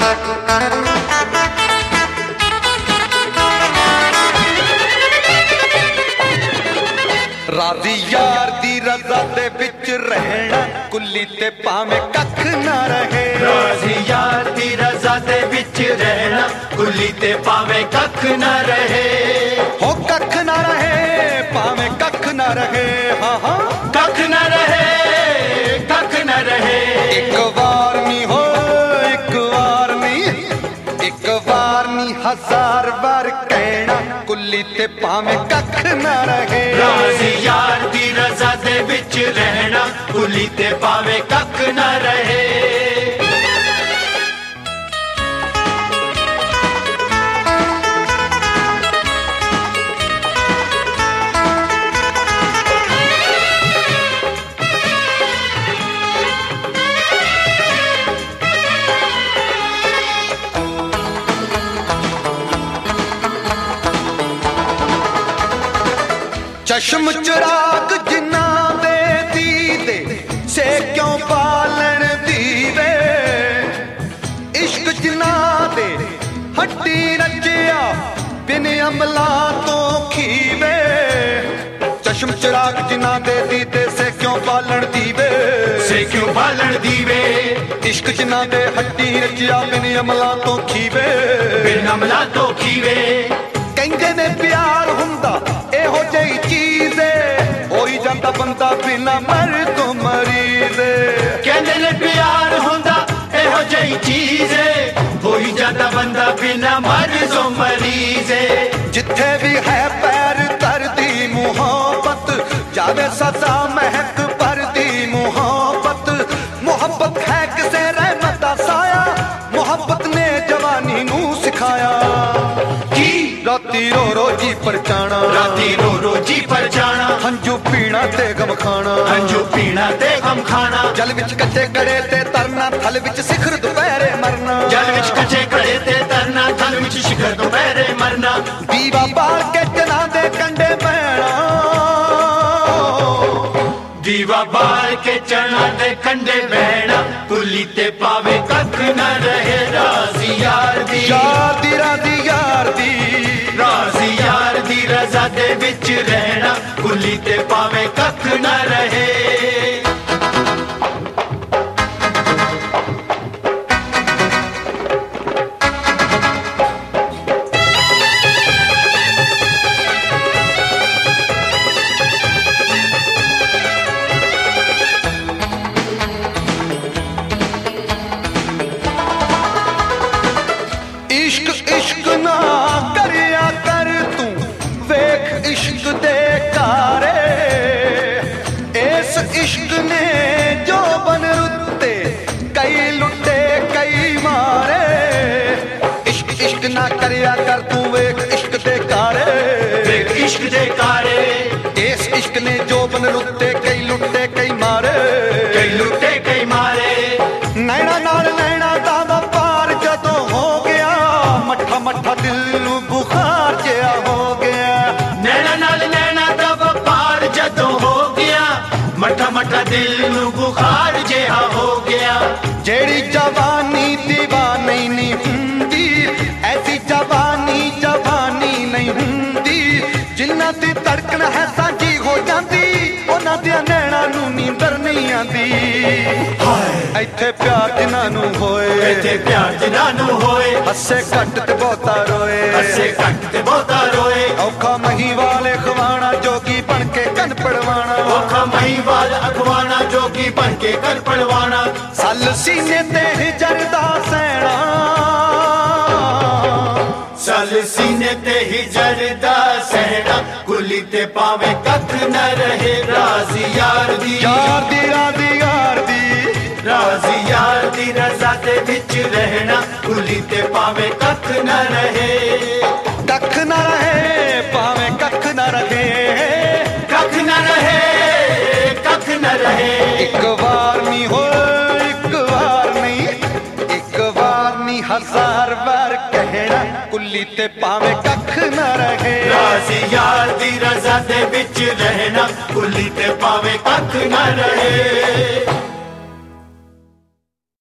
राजी यार दी रजा दे विच रहना कुली ते भावें कख ना रहे। राजी यार दी रजा दे विच रहना कुली ते भावें कख ना रहे। हो कख ना रहे भावें कख ना रहे। हाँ हाँ कख ना रहे कख ना रहे। एक बार नी हो एक बार नी एक बार नी हजार बार कहना कुली ते भावें कख ना रहे। राजी यार दी रजा दे विच रहना कुली ते भावें कख ना रहे। चश्म चिराग जिन्ना दे दीदे से क्यों पालन दीवे। इश्क जिन्ना दे हड्डी रचिया बिन अमला तो खीवे। चश्म चिराग जिन्ना दे दीदे से क्यों पालन दीवे। से क्यों पालन दीवे। इश्क जिन्ना दे हड्डी रचिया बिन अमला तो खीवे। बिन अमला तो खीवे। कहंदे ने प्यार हुंदा एहो जही चीज होई जांदा बंदा बिना मर तो मरीज। कहंदे ने प्यार हुंदा एहो जही चीज होई जांदा बंदा बिना मर तो मरीज। जिथे भी है पैर धरती मुहब्बत जावे सदा महक भरदी मुहब्बत। मुहब्बत है किसे रहमत दा साया मुहब्बत ने जवानी नू सिखाया। राती रो रो जी पर जाना राती रो रो जी पर जाना। हंजू पीना ते गम खाना हंजू पीना ते गम खाना। जल विच कच्चे कड़े ते तरना थल विच शिखर दोपहरे मरना। जल विच कच्चे कड़े ते तरना थल विच शिखर दोपहरे मरना। दीवा बाल के जना दे कंडे बहना। दीवा बाल के चना दे कंडे बहना कुली ते पावे कख न रहे। राजी यार दी यार दी राजी यार दी राजी यार दी रजा दे विच रहना कुली ते पावे कख न रहे। इश्क इश्क ना करिया कर तू वेख इश्क दे कारे। इस इश्क ने जो बन रुते कई लुटे कई मारे। इश्क इश्क ना करिया कर तू वेख इश्क दे कारे। वेख इश्क दे कारे। इस इश्क ने जो बन रुते कई लुटे कई मारे। कई लुटे कई मारे। नैना नाल नैना दा वपार जदों हो गया मठा मठा दिल नू बुखार जिहा हो गया। नैना नाल नैना दा वपार जदों हो गया मठा मठा दिल नू बुखार जिहा हो गया। जेड़ी जवानी दीवानी नहीं हुंदी ऐसी जवानी जवानी नहीं हुंदी। जिन्ना दी धड़कन है साझी हो जाती उन्हां दे नैना नू नींदर नहीं आंदी। इत्थे प्यार जिन्हां नू होए इत्थे प्यार जिन्हां नू होए हसे घट ते बहुता रोए। हसे घट ते बहुता रोए। औखा मही वाले खवाना जोगी बन के कन पड़वाना। औखा मही वाल अखवाना जोगी बन के कर पड़वाना। सल सीने ते हिजरदा सैना सल सीने ते हिजरदा सहना कुली ते पावे कख न रहे। राजी यार दी यार दी राजी यार दी राजी यार दी रजा दे विच रहना कुली ते पावे कख न रहे। कख न रहे पावे कख न रहे। कख न रहे कख न रहे। एक बार नी हो एक बार नहीं एक बार नी हजार बार कहना कुली ते पावे कख न रहे। राजी यार दी रजा दे विच रहना कुली ते पावे कख न रहे।